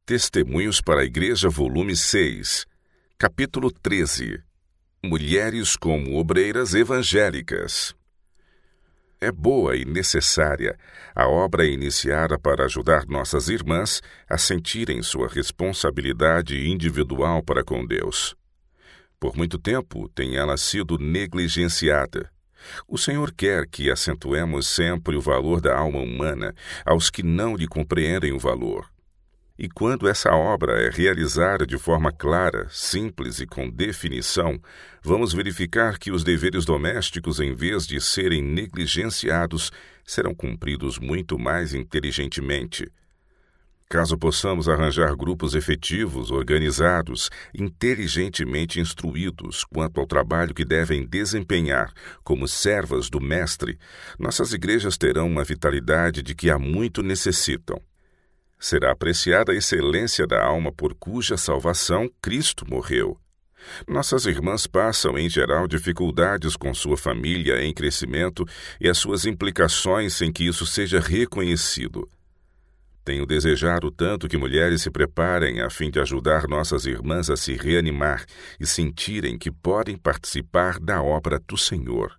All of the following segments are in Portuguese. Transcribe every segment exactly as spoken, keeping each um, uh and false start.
Testemunhos para a Igreja, volume seis, capítulo treze. Mulheres como obreiras evangélicas. É boa e necessária a obra iniciada para ajudar nossas irmãs a sentirem sua responsabilidade individual para com Deus. Por muito tempo tem ela sido negligenciada. O Senhor quer que acentuemos sempre o valor da alma humana aos que não lhe compreendem o valor. E quando essa obra é realizada de forma clara, simples e com definição, vamos verificar que os deveres domésticos, em vez de serem negligenciados, serão cumpridos muito mais inteligentemente. Caso possamos arranjar grupos efetivos, organizados, inteligentemente instruídos quanto ao trabalho que devem desempenhar como servas do Mestre, nossas igrejas terão uma vitalidade de que há muito necessitam. Será apreciada a excelência da alma por cuja salvação Cristo morreu. Nossas irmãs passam, em geral, dificuldades com sua família em crescimento e as suas implicações sem que isso seja reconhecido. Tenho desejado tanto que mulheres se preparem a fim de ajudar nossas irmãs a se reanimar e sentirem que podem participar da obra do Senhor.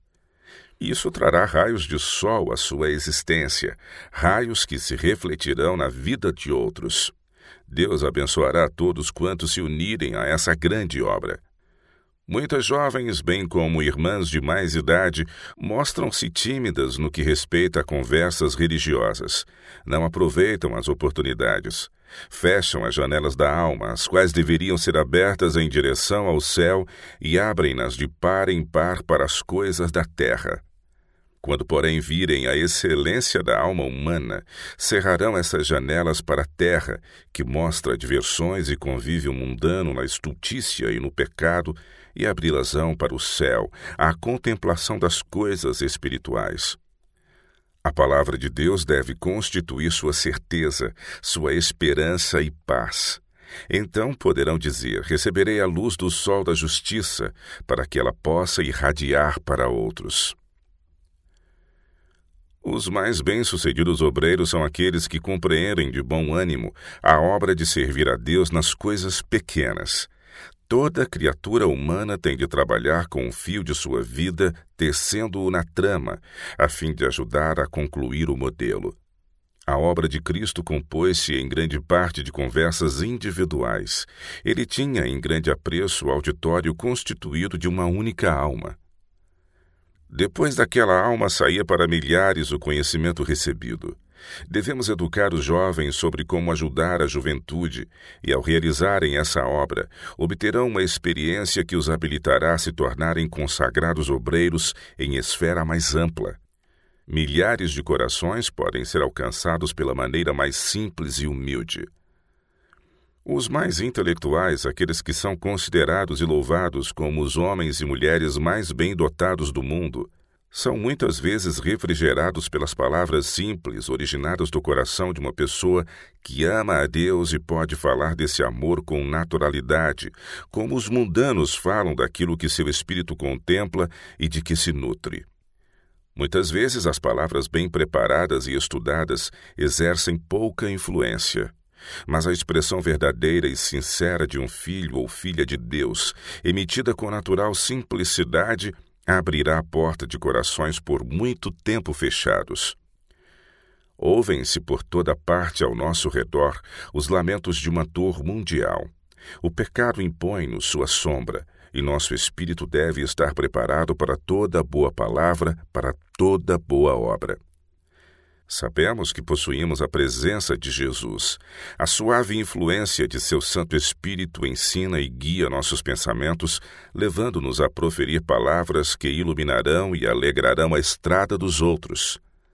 Isso trará raios de sol à sua existência, raios que se refletirão na vida de outros. Deus abençoará a todos quantos se unirem a essa grande obra. Muitas jovens, bem como irmãs de mais idade, mostram-se tímidas no que respeita a conversas religiosas. Não aproveitam as oportunidades. Fecham as janelas da alma, as quais deveriam ser abertas em direção ao céu, e abrem-nas de par em par para as coisas da terra. Quando, porém, virem a excelência da alma humana, cerrarão essas janelas para a terra, que mostra diversões e convívio mundano na estultícia e no pecado, e abri-las-ão para o céu, à contemplação das coisas espirituais. A palavra de Deus deve constituir sua certeza, sua esperança e paz. Então poderão dizer: receberei a luz do sol da justiça, para que ela possa irradiar para outros. Os mais bem-sucedidos obreiros são aqueles que compreendem de bom ânimo a obra de servir a Deus nas coisas pequenas. Toda criatura humana tem de trabalhar com o fio de sua vida, tecendo-o na trama, a fim de ajudar a concluir o modelo. A obra de Cristo compôs-se em grande parte de conversas individuais. Ele tinha em grande apreço o auditório constituído de uma única alma. Depois daquela alma saía para milhares o conhecimento recebido. Devemos educar os jovens sobre como ajudar a juventude, e ao realizarem essa obra, obterão uma experiência que os habilitará a se tornarem consagrados obreiros em esfera mais ampla. Milhares de corações podem ser alcançados pela maneira mais simples e humilde. Os mais intelectuais, aqueles que são considerados e louvados como os homens e mulheres mais bem dotados do mundo, são muitas vezes refrigerados pelas palavras simples originadas do coração de uma pessoa que ama a Deus e pode falar desse amor com naturalidade, como os mundanos falam daquilo que seu espírito contempla e de que se nutre. Muitas vezes as palavras bem preparadas e estudadas exercem pouca influência. Mas a expressão verdadeira e sincera de um filho ou filha de Deus, emitida com natural simplicidade, abrirá a porta de corações por muito tempo fechados. Ouvem-se por toda parte ao nosso redor os lamentos de uma dor mundial. O pecado impõe-nos sua sombra, e nosso espírito deve estar preparado para toda boa palavra, para toda boa obra. Sabemos que possuímos a presença de Jesus. A suave influência de seu Santo Espírito ensina e guia nossos pensamentos, levando-nos a proferir palavras que iluminarão e alegrarão a estrada dos outros.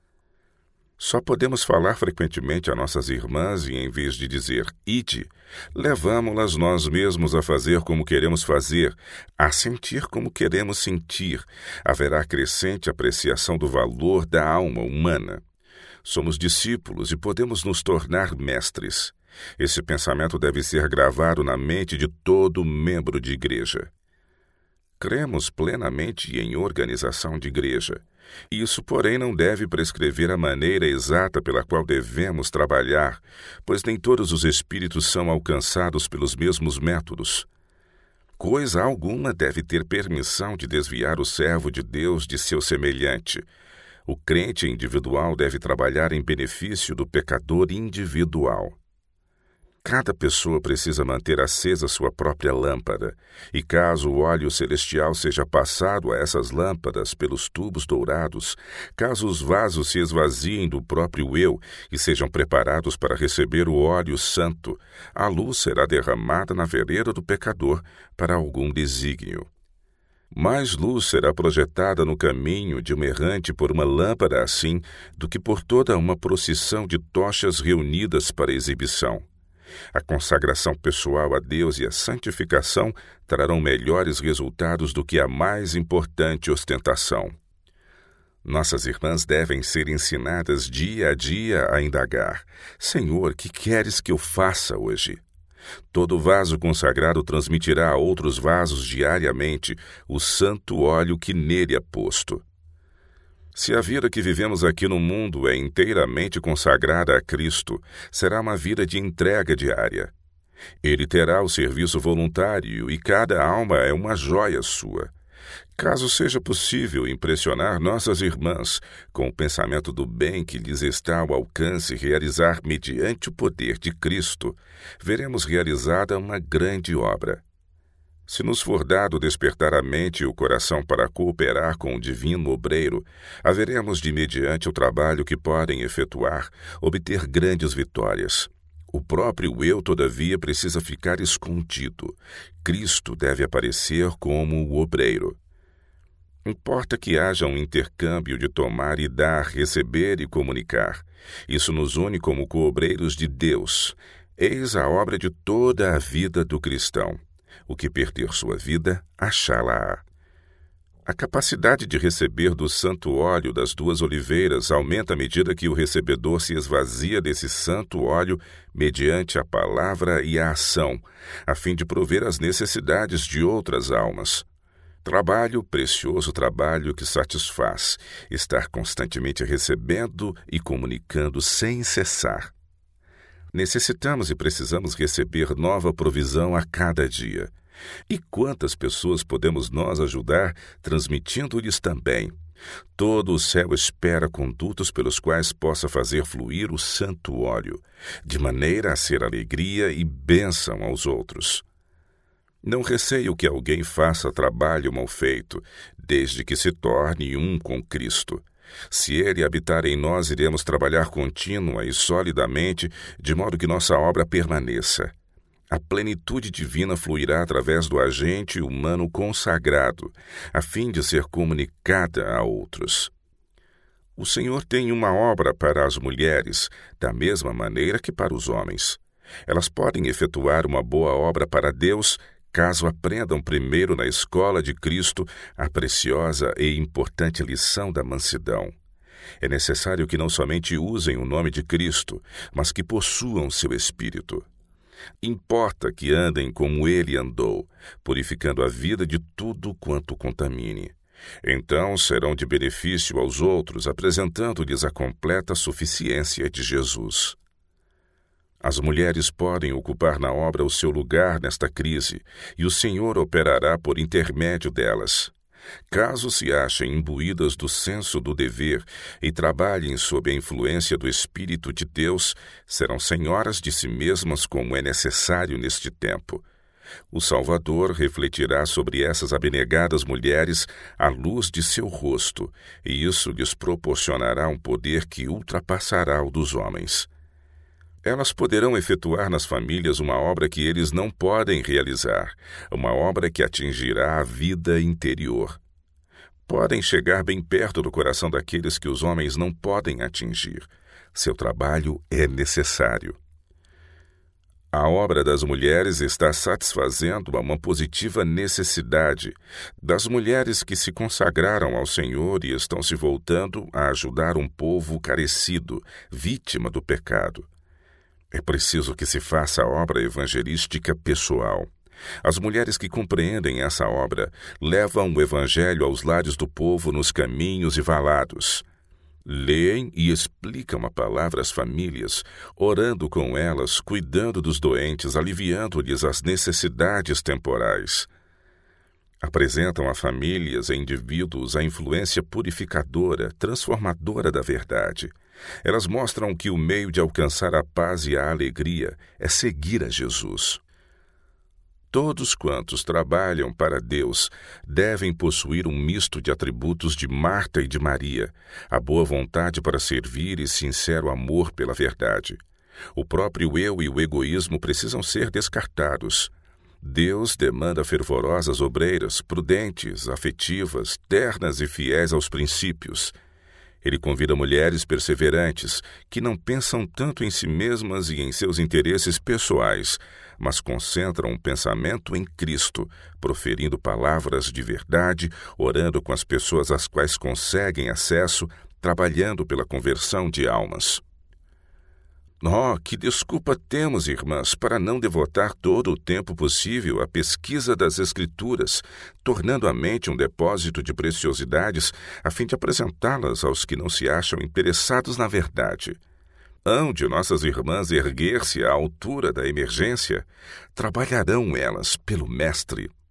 Só podemos falar frequentemente a nossas irmãs e, em vez de dizer ide, levamo-las nós mesmos a fazer como queremos fazer, a sentir como queremos sentir. Haverá crescente apreciação do valor da alma humana. Somos discípulos e podemos nos tornar mestres. Esse pensamento deve ser gravado na mente de todo membro de igreja. Cremos plenamente em organização de igreja. Isso, porém, não deve prescrever a maneira exata pela qual devemos trabalhar, pois nem todos os espíritos são alcançados pelos mesmos métodos. Coisa alguma deve ter permissão de desviar o servo de Deus de seu semelhante. O crente individual deve trabalhar em benefício do pecador individual. Cada pessoa precisa manter acesa sua própria lâmpada, e caso o óleo celestial seja passado a essas lâmpadas pelos tubos dourados, caso os vasos se esvaziem do próprio eu e sejam preparados para receber o óleo santo, a luz será derramada na vereda do pecador para algum desígnio. Mais luz será projetada no caminho de um errante por uma lâmpada assim do que por toda uma procissão de tochas reunidas para exibição. A consagração pessoal a Deus e a santificação trarão melhores resultados do que a mais importante ostentação. Nossas irmãs devem ser ensinadas dia a dia a indagar: Senhor, que queres que eu faça hoje? Todo vaso consagrado transmitirá a outros vasos diariamente o santo óleo que nele é posto. Se a vida que vivemos aqui no mundo é inteiramente consagrada a Cristo, será uma vida de entrega diária. Ele terá o serviço voluntário e cada alma é uma joia sua. Caso seja possível impressionar nossas irmãs com o pensamento do bem que lhes está ao alcance realizar mediante o poder de Cristo, veremos realizada uma grande obra. Se nos for dado despertar a mente e o coração para cooperar com o divino obreiro, haveremos de, mediante o trabalho que podem efetuar, obter grandes vitórias. O próprio eu, todavia, precisa ficar escondido. Cristo deve aparecer como o obreiro. Importa que haja um intercâmbio de tomar e dar, receber e comunicar. Isso nos une como co-obreiros de Deus. Eis a obra de toda a vida do cristão. O que perder sua vida, achá-la-á. A capacidade de receber do santo óleo das duas oliveiras aumenta à medida que o recebedor se esvazia desse santo óleo mediante a palavra e a ação, a fim de prover as necessidades de outras almas. Trabalho, precioso trabalho que satisfaz, estar constantemente recebendo e comunicando sem cessar. Necessitamos e precisamos receber nova provisão a cada dia. E quantas pessoas podemos nós ajudar, transmitindo-lhes também? Todo o céu espera condutos pelos quais possa fazer fluir o santo óleo, de maneira a ser alegria e bênção aos outros. Não receio que alguém faça trabalho mal feito, desde que se torne um com Cristo. Se Ele habitar em nós, iremos trabalhar contínua e solidamente, de modo que nossa obra permaneça. A plenitude divina fluirá através do agente humano consagrado, a fim de ser comunicada a outros. O Senhor tem uma obra para as mulheres, da mesma maneira que para os homens. Elas podem efetuar uma boa obra para Deus, caso aprendam primeiro na escola de Cristo a preciosa e importante lição da mansidão. É necessário que não somente usem o nome de Cristo, mas que possuam seu espírito. Importa que andem como ele andou, purificando a vida de tudo quanto contamine. Então serão de benefício aos outros, apresentando-lhes a completa suficiência de Jesus. As mulheres podem ocupar na obra o seu lugar nesta crise, e o Senhor operará por intermédio delas. Caso se achem imbuídas do senso do dever e trabalhem sob a influência do Espírito de Deus, serão senhoras de si mesmas como é necessário neste tempo. O Salvador refletirá sobre essas abnegadas mulheres a luz de seu rosto, e isso lhes proporcionará um poder que ultrapassará o dos homens. Elas poderão efetuar nas famílias uma obra que eles não podem realizar, uma obra que atingirá a vida interior. Podem chegar bem perto do coração daqueles que os homens não podem atingir. Seu trabalho é necessário. A obra das mulheres está satisfazendo a uma positiva necessidade das mulheres que se consagraram ao Senhor e estão se voltando a ajudar um povo carecido, vítima do pecado. É preciso que se faça a obra evangelística pessoal. As mulheres que compreendem essa obra levam o Evangelho aos lares do povo nos caminhos e valados. Leem e explicam a palavra às famílias, orando com elas, cuidando dos doentes, aliviando-lhes as necessidades temporais. Apresentam a famílias e indivíduos a influência purificadora, transformadora da verdade. Elas mostram que o meio de alcançar a paz e a alegria é seguir a Jesus. Todos quantos trabalham para Deus devem possuir um misto de atributos de Marta e de Maria, a boa vontade para servir e sincero amor pela verdade. O próprio eu e o egoísmo precisam ser descartados. Deus demanda fervorosas obreiras, prudentes, afetivas, ternas e fiéis aos princípios. Ele convida mulheres perseverantes, que não pensam tanto em si mesmas e em seus interesses pessoais, mas concentram o pensamento em Cristo, proferindo palavras de verdade, orando com as pessoas às quais conseguem acesso, trabalhando pela conversão de almas. Oh, que desculpa temos, irmãs, para não devotar todo o tempo possível à pesquisa das Escrituras, tornando a mente um depósito de preciosidades, a fim de apresentá-las aos que não se acham interessados na verdade. Hão de nossas irmãs erguer-se à altura da emergência? Trabalharão elas pelo Mestre.